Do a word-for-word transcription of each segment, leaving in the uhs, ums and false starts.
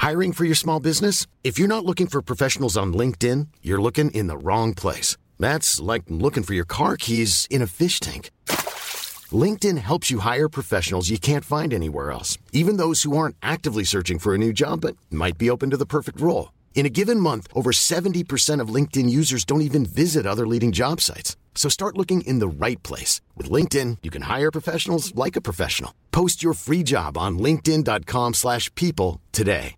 Hiring for your small business? If you're not looking for professionals on LinkedIn, you're looking in the wrong place. That's like looking for your car keys in a fish tank. LinkedIn helps you hire professionals you can't find anywhere else, even those who aren't actively searching for a new job but might be open to the perfect role. In a given month, over seventy percent of LinkedIn users don't even visit other leading job sites. So start looking in the right place. With LinkedIn, you can hire professionals like a professional. Post your free job on linkedin.com slash people today.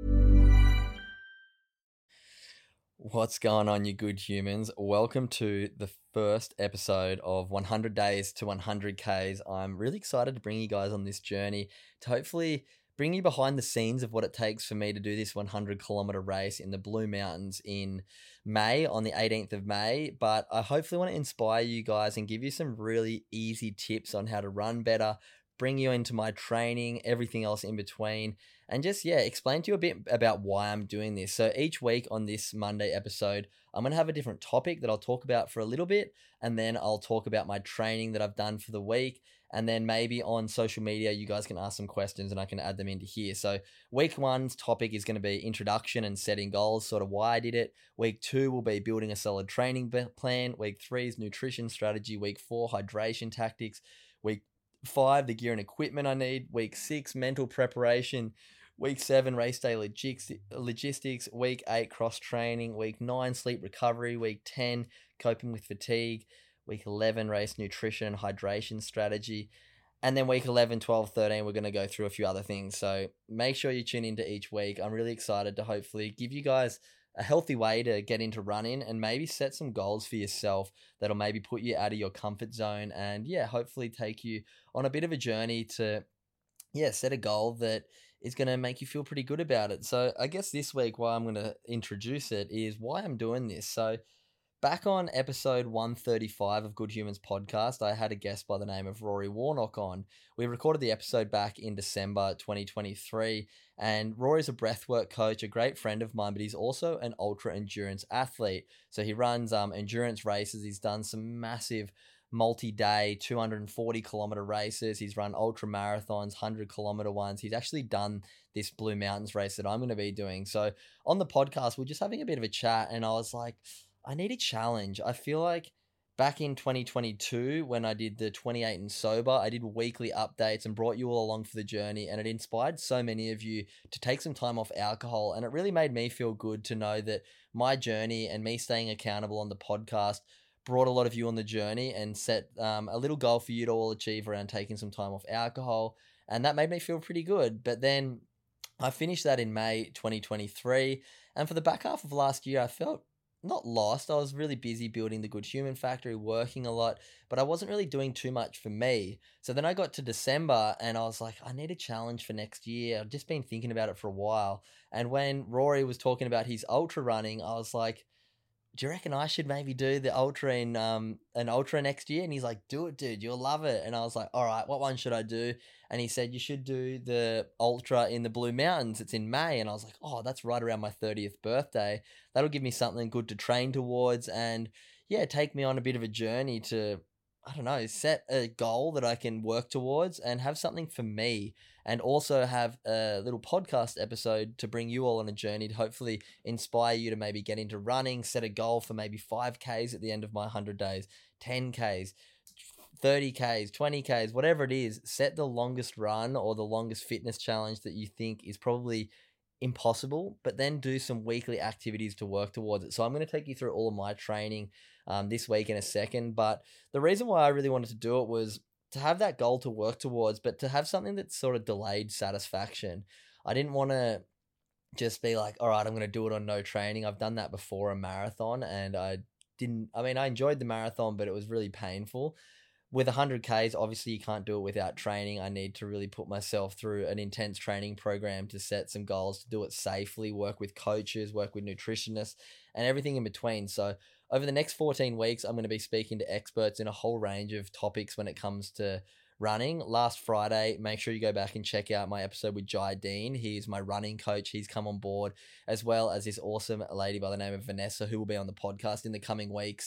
What's going on, you good humans? Welcome to the first episode of one hundred days to one hundred Ks. I'm really excited to bring you guys on this journey to hopefully bring you behind the scenes of what it takes for me to do this one hundred kilometer race in the Blue Mountains in May, on the eighteenth of May. But I hopefully want to inspire you guys and give you some really easy tips on how to run better, bring you into my training, everything else in between, and just, yeah, explain to you a bit about why I'm doing this. So each week on this Monday episode, I'm going to have a different topic that I'll talk about for a little bit, and then I'll talk about my training that I've done for the week. And then maybe on social media, you guys can ask some questions and I can add them into here. So week one's topic is going to be introduction and setting goals, sort of why I did it. Week two will be building a solid training plan. Week three is nutrition strategy. Week four, hydration tactics. Week five, the gear and equipment I need. Week six, mental preparation. Week seven, race day logistics. Week eight, cross training. Week nine, sleep recovery. Week ten, coping with fatigue. Week eleven, race nutrition and hydration strategy. And then week eleven, twelve, thirteen, we're going to go through a few other things. So make sure you tune into each week. I'm really excited to hopefully give you guys a healthy way to get into running and maybe set some goals for yourself that'll maybe put you out of your comfort zone and, yeah, hopefully take you on a bit of a journey to, yeah, set a goal that is going to make you feel pretty good about it. So I guess this week, why I'm going to introduce it is why I'm doing this. So back on episode one thirty-five of Good Humans podcast, I had a guest by the name of Rory Warnock on. We recorded the episode back in December twenty twenty-three, and Rory's a breathwork coach, a great friend of mine, but he's also an ultra endurance athlete. So he runs um, endurance races. He's done some massive multi-day two hundred forty kilometer races. He's run ultra marathons, one hundred kilometer ones. He's actually done this Blue Mountains race that I'm going to be doing. So on the podcast, we're just having a bit of a chat, and I was like, I need a challenge. I feel like back in twenty twenty-two, when I did the twenty-eight and sober, I did weekly updates and brought you all along for the journey, and it inspired so many of you to take some time off alcohol. And it really made me feel good to know that my journey and me staying accountable on the podcast brought a lot of you on the journey and set um, a little goal for you to all achieve around taking some time off alcohol. And that made me feel pretty good. But then I finished that in May twenty twenty-three. And for the back half of last year, I felt not lost. I was really busy building the Good Human Factory, working a lot, but I wasn't really doing too much for me. So then I got to December and I was like, I need a challenge for next year. I've just been thinking about it for a while. And when Rory was talking about his ultra running, I was like, do you reckon I should maybe do the ultra in um an ultra next year? And he's like, do it, dude, you'll love it. And I was like, all right, what one should I do? And he said, you should do the ultra in the Blue Mountains. It's in May. And I was like, oh, that's right around my thirtieth birthday. That'll give me something good to train towards and, yeah, take me on a bit of a journey to, I don't know, set a goal that I can work towards and have something for me, and also have a little podcast episode to bring you all on a journey to hopefully inspire you to maybe get into running, set a goal for maybe five Ks at the end of my one hundred days, ten Ks, thirty Ks, twenty Ks, whatever it is. Set the longest run or the longest fitness challenge that you think is probably impossible, but then do some weekly activities to work towards it. So I'm going to take you through all of my training um, this week in a second. But the reason why I really wanted to do it was to have that goal to work towards, but to have something that's sort of delayed satisfaction. I didn't want to just be like, all right, I'm going to do it on no training. I've done that before, a marathon, and I didn't, I mean, I enjoyed the marathon, but it was really painful. With one hundred Ks, obviously you can't do it without training. I need to really put myself through an intense training program to set some goals, to do it safely, work with coaches, work with nutritionists, and everything in between. So over the next fourteen weeks, I'm going to be speaking to experts in a whole range of topics when it comes to running. Last Friday, make sure you go back and check out my episode with Jai Dean. He's my running coach. He's come on board, as well as this awesome lady by the name of Vanessa, who will be on the podcast in the coming weeks.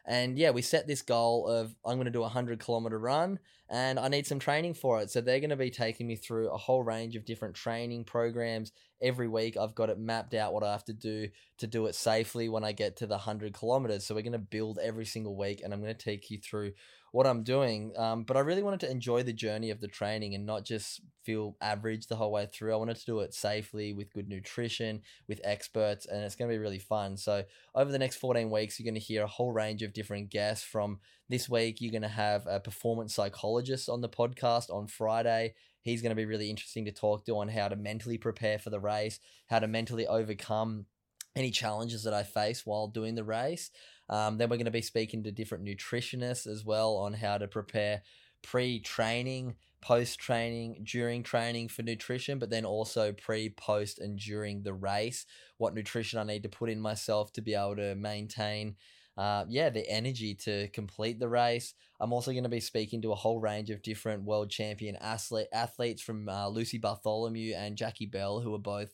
And yeah, we set this goal of I'm going to do a hundred kilometer run and I need some training for it. So they're going to be taking me through a whole range of different training programs every week. I've got it mapped out what I have to do to do it safely when I get to the hundred kilometers. So we're going to build every single week and I'm going to take you through what I'm doing. Um, but I really wanted to enjoy the journey of the training and not just feel average the whole way through. I wanted to do it safely with good nutrition, with experts, and it's going to be really fun. So over the next fourteen weeks, you're going to hear a whole range of different guests. From this week, you're going to have a performance psychologist on the podcast on Friday. He's going to be really interesting to talk to on how to mentally prepare for the race, how to mentally overcome any challenges that I face while doing the race. Um, then we're going to be speaking to different nutritionists as well on how to prepare pre-training, post-training, during training for nutrition, but then also pre, post, and during the race, what nutrition I need to put in myself to be able to maintain Uh, yeah, the energy to complete the race. I'm also going to be speaking to a whole range of different world champion athlete, athletes from uh, Lucy Bartholomew and Jackie Bell, who are both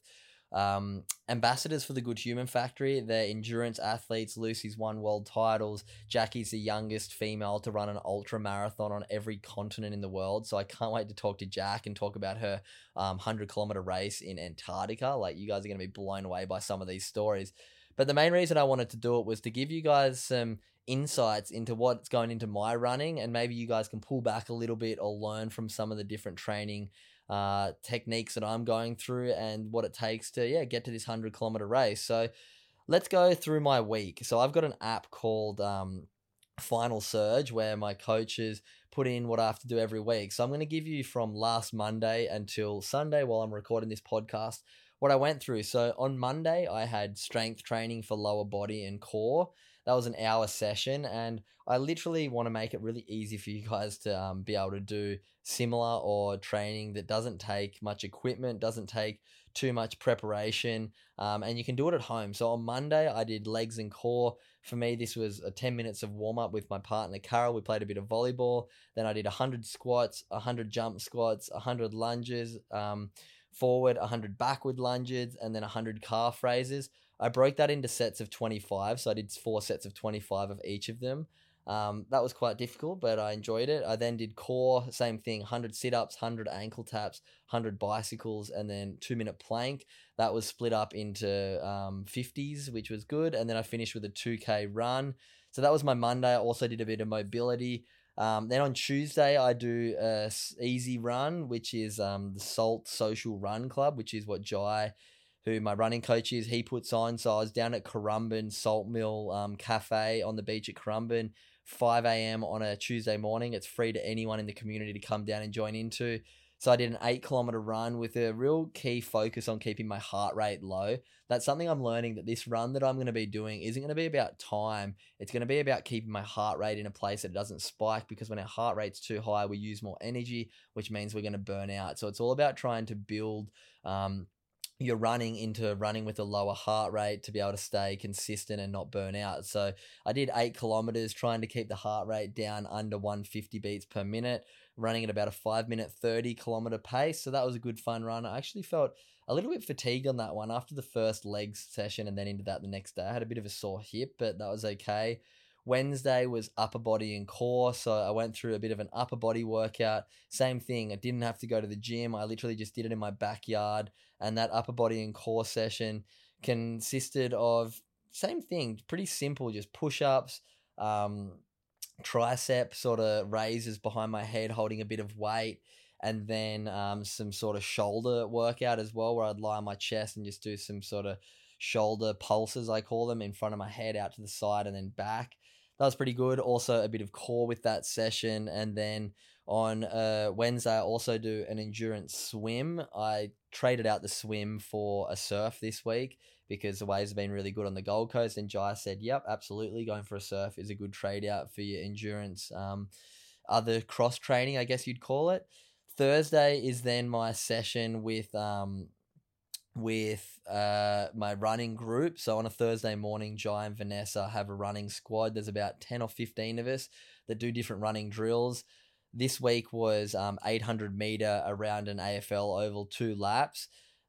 um, ambassadors for the Good Human Factory. They're endurance athletes. Lucy's won world titles. Jackie's the youngest female to run an ultra marathon on every continent in the world. So I can't wait to talk to Jack and talk about her um, one hundred kilometer race in Antarctica. Like, you guys are going to be blown away by some of these stories. But the main reason I wanted to do it was to give you guys some insights into what's going into my running, and maybe you guys can pull back a little bit or learn from some of the different training uh, techniques that I'm going through and what it takes to, yeah, get to this one hundred kilometer race. So let's go through my week. So I've got an app called um, Final Surge where my coaches put in what I have to do every week. So I'm going to give you from last Monday until Sunday while I'm recording this podcast what I went through. So on Monday, I had strength training for lower body and core. That was an hour session, and I literally want to make it really easy for you guys to um, be able to do similar or training that doesn't take much equipment, doesn't take too much preparation, um, and you can do it at home. So on Monday, I did legs and core. For me, this was a ten minutes of warm-up with my partner, Carol. We played a bit of volleyball. Then I did one hundred squats, one hundred jump squats, one hundred lunges, um, forward, one hundred backward lunges, and then one hundred calf raises. I broke that into sets of twenty-five, so I did four sets of twenty-five of each of them. Um, that was quite difficult, but I enjoyed it. I then did core, same thing, one hundred sit-ups, one hundred ankle taps, one hundred bicycles, and then two-minute plank. That was split up into um, fifties, which was good, and then I finished with a two K run. So that was my Monday. I also did a bit of mobility. Um, then on Tuesday, I do a easy run, which is um, the Salt Social Run Club, which is what Jai, who my running coach is, he puts on. So I was down at Currumbin Salt Mill um, Cafe on the beach at Currumbin, five a.m. on a Tuesday morning. It's free to anyone in the community to come down and join into. So I did an eight kilometer run with a real key focus on keeping my heart rate low. That's something I'm learning, that this run that I'm going to be doing isn't going to be about time. It's going to be about keeping my heart rate in a place that it doesn't spike, because when our heart rate's too high, we use more energy, which means we're going to burn out. So it's all about trying to build um, your running into running with a lower heart rate to be able to stay consistent and not burn out. So I did eight kilometers trying to keep the heart rate down under one hundred fifty beats per minute, running at about a five minute thirty kilometer pace. So that was a good fun run. I actually felt a little bit fatigued on that one after the first legs session, and then into that the next day. I had a bit of a sore hip, but that was okay. Wednesday was upper body and core, so I went through a bit of an upper body workout. Same thing, I didn't have to go to the gym. I literally just did it in my backyard, and that upper body and core session consisted of, same thing, pretty simple, just push-ups, um, tricep sort of raises behind my head holding a bit of weight, and then um, some sort of shoulder workout as well, where I'd lie on my chest and just do some sort of shoulder pulses, I call them, in front of my head, out to the side and then back. That was pretty good. Also a bit of core with that session. And then on uh, Wednesday, I also do an endurance swim. I traded out the swim for a surf this week because the waves have been really good on the Gold Coast. And Jai said, yep, absolutely, going for a surf is a good trade out for your endurance. Um, other cross training, I guess you'd call it. Thursday is then my session with um, with uh, my running group. So on a Thursday morning, Jai and Vanessa have a running squad. There's about ten or fifteen of us that do different running drills. This week was um, eight hundred meter around an A F L oval, two laps.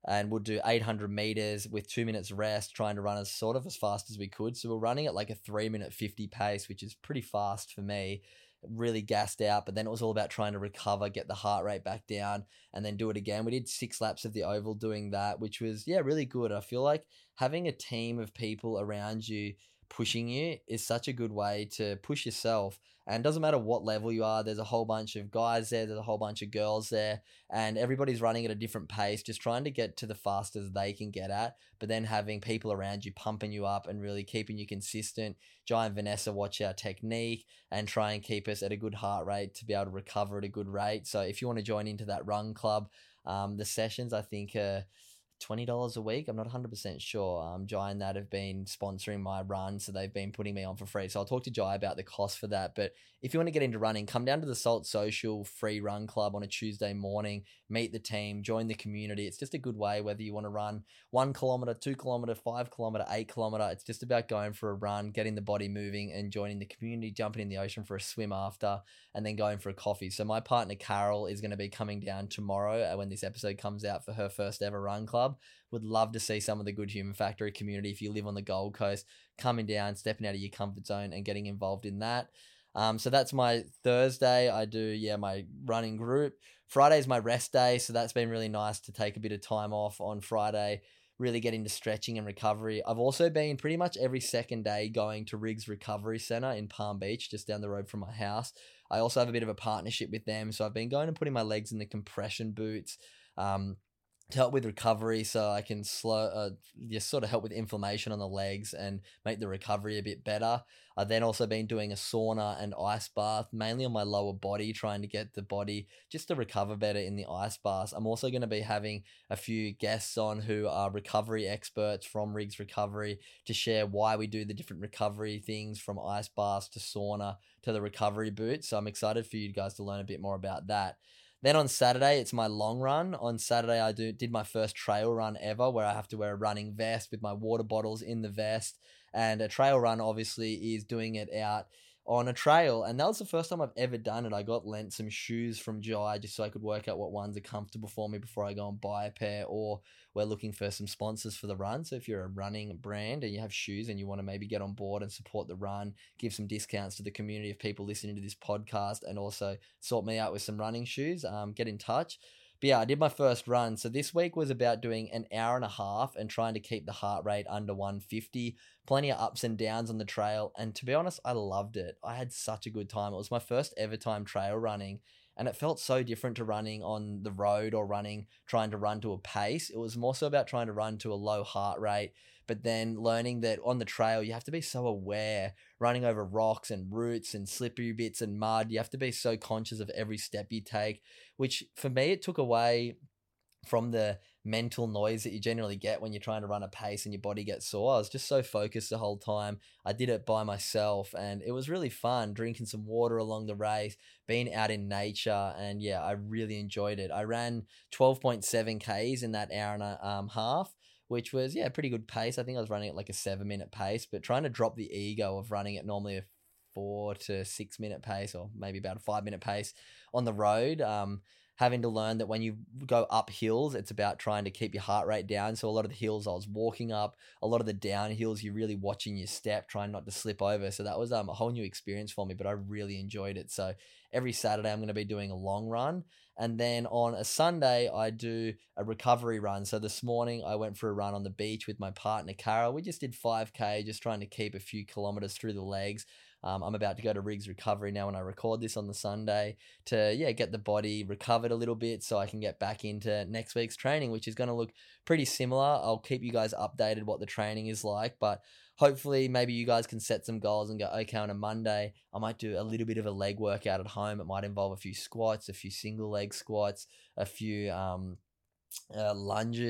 and we'll do eight hundred meters with two minutes rest, trying to run as sort of as fast as we could. So we're running at like a three minute fifty pace, which is pretty fast for me. Really gassed out, but then it was all about trying to recover, get the heart rate back down, and then do it again. We did six laps of the oval doing that, which was, yeah, really good. I feel like having a team of people around you pushing you is such a good way to push yourself. And it doesn't matter what level you are, there's a whole bunch of guys there, there's a whole bunch of girls there, and everybody's running at a different pace, just trying to get to the fastest they can get at, but then having people around you pumping you up and really keeping you consistent. Jai and Vanessa watch our technique and try and keep us at a good heart rate to be able to recover at a good rate. So if you want to join into that run club, um, the sessions, I think, are twenty dollars a week. I'm not one hundred percent sure. Um, Jai and that have been sponsoring my run, so they've been putting me on for free. So I'll talk to Jai about the cost for that. But if you want to get into running, come down to the Salt Social free run club on a Tuesday morning, meet the team, join the community. It's just a good way, whether you want to run one kilometer, two kilometer, five kilometer, eight kilometer. It's just about going for a run, getting the body moving and joining the community, jumping in the ocean for a swim after, and then going for a coffee. So my partner, Carol, is going to be coming down tomorrow when this episode comes out for her first ever run club. Would love to see some of the Good Human Factory community. If you live on the Gold Coast, coming down, stepping out of your comfort zone and getting involved in that. Um, so that's my Thursday. I do, yeah, my running group. Friday's my rest day. So that's been really nice to take a bit of time off on Friday, really get into stretching and recovery. I've also been pretty much every second day going to Riggs Recovery Center in Palm Beach, just down the road from my house. I also have a bit of a partnership with them. So I've been going and putting my legs in the compression boots, um, to help with recovery, so I can slow, uh, just sort of help with inflammation on the legs and make the recovery a bit better. I've then also been doing a sauna and ice bath, mainly on my lower body, trying to get the body just to recover better in the ice baths. I'm also going to be having a few guests on who are recovery experts from Riggs Recovery to share why we do the different recovery things, from ice baths to sauna to the recovery boots. So I'm excited for you guys to learn a bit more about that. Then on Saturday, it's my long run. On Saturday, I do did my first trail run ever, where I have to wear a running vest with my water bottles in the vest. And a trail run, obviously, is doing it out on a trail. And that was the first time I've ever done it. I got lent some shoes from Jai just so I could work out what ones are comfortable for me before I go and buy a pair, or we're looking for some sponsors for the run. So if you're a running brand and you have shoes and you want to maybe get on board and support the run, give some discounts to the community of people listening to this podcast, and also sort me out with some running shoes, um, get in touch. But yeah, I did my first run. So this week was about doing an hour and a half and trying to keep the heart rate under one fifty. Plenty of ups and downs on the trail. And to be honest, I loved it. I had such a good time. It was my first ever time trail running. And it felt so different to running on the road or running, trying to run to a pace. It was more so about trying to run to a low heart rate, but then learning that on the trail, you have to be so aware, running over rocks and roots and slippery bits and mud. You have to be so conscious of every step you take, which for me, it took away from the mental noise that you generally get when you're trying to run a pace and your body gets sore. I was just so focused the whole time. I did it by myself and it was really fun, drinking some water along the race, being out in nature, and yeah, I really enjoyed it. I ran twelve point seven Ks in that hour and a um, half, which was, yeah, pretty good pace. I think I was running at like a seven minute pace, but trying to drop the ego of running at normally a four to six minute pace, or maybe about a five minute pace on the road. Um, having to learn that when you go up hills, it's about trying to keep your heart rate down. So a lot of the hills I was walking up, a lot of the down hills, you're really watching your step, trying not to slip over. So that was um, a whole new experience for me, but I really enjoyed it. So every Saturday I'm going to be doing a long run. And then on a Sunday, I do a recovery run. So this morning I went for a run on the beach with my partner, Carol. We just did five K, just trying to keep a few kilometers through the legs. Um, I'm about to go to Riggs Recovery now when I record this on the Sunday to, yeah, get the body recovered a little bit so I can get back into next week's training, which is going to look pretty similar. I'll keep you guys updated what the training is like, but hopefully maybe you guys can set some goals and go, okay, on a Monday, I might do a little bit of a leg workout at home. It might involve a few squats, a few single leg squats, a few, um, Uh, lunges,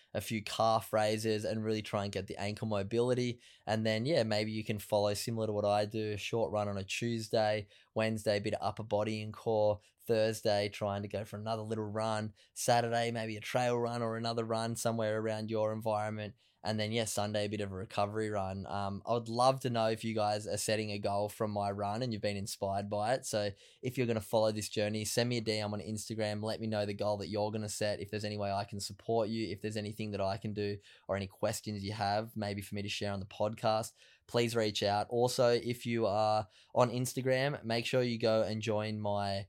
a few calf raises and really try and get the ankle mobility. And then, yeah, maybe you can follow similar to what I do, a short run on a Tuesday, Wednesday, a bit of upper body and core, Thursday, trying to go for another little run, Saturday, maybe a trail run or another run somewhere around your environment. And then, yeah, Sunday, a bit of a recovery run. Um, I would love to know if you guys are setting a goal from my run and you've been inspired by it. So if you're going to follow this journey, send me a D M on Instagram. Let me know the goal that you're going to set. If there's any way I can support you, if there's anything that I can do or any questions you have, maybe for me to share on the podcast, please reach out. Also, if you are on Instagram, make sure you go and join my,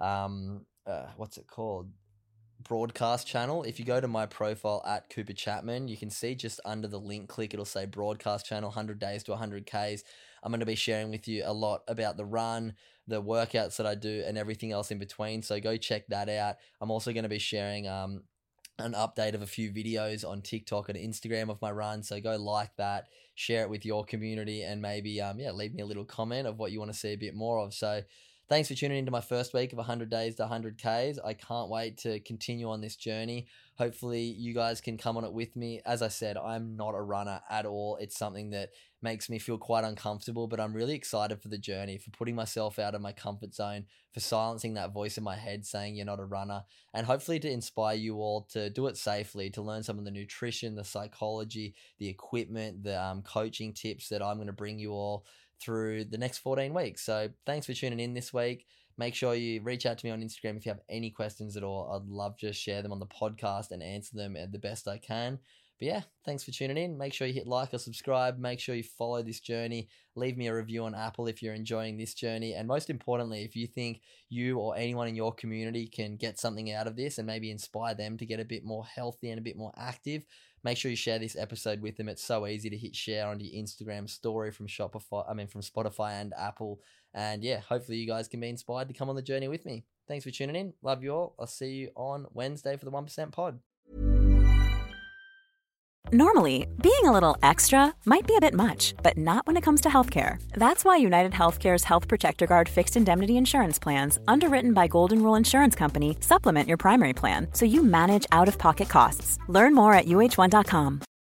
um, uh, what's it called? broadcast channel. If you go to my profile at Cooper Chapman, you can see just under the link click, it'll say broadcast channel, one hundred days to one hundred Ks. I'm going to be sharing with you a lot about the run, the workouts that I do, and everything else in between. So go check that out. I'm also going to be sharing um, an update of a few videos on TikTok and Instagram of my run. So go like that, share it with your community, and maybe um yeah, leave me a little comment of what you want to see a bit more of. So thanks for tuning into my first week of one hundred days to one hundred Ks. I can't wait to continue on this journey. Hopefully you guys can come on it with me. As I said, I'm not a runner at all. It's something that makes me feel quite uncomfortable, but I'm really excited for the journey, for putting myself out of my comfort zone, for silencing that voice in my head saying you're not a runner, and hopefully to inspire you all to do it safely, to learn some of the nutrition, the psychology, the equipment, the um, coaching tips that I'm going to bring you all through the next fourteen weeks. So thanks for tuning in this week. Make sure you reach out to me on Instagram if you have any questions at all. I'd love to share them on the podcast and answer them the best I can. But yeah, thanks for tuning in. Make sure you hit like or subscribe. Make sure you follow this journey. Leave me a review on Apple if you're enjoying this journey. And most importantly, if you think you or anyone in your community can get something out of this and maybe inspire them to get a bit more healthy and a bit more active, make sure you share this episode with them. It's so easy to hit share on your Instagram story from Shopify, I mean from Spotify and Apple. And yeah, hopefully you guys can be inspired to come on the journey with me. Thanks for tuning in. Love you all. I'll see you on Wednesday for the one percent pod. Normally, being a little extra might be a bit much, but not when it comes to healthcare. That's why United Healthcare's Health Protector Guard fixed indemnity insurance plans, underwritten by Golden Rule Insurance Company, supplement your primary plan so you manage out-of-pocket costs. Learn more at U H one dot com.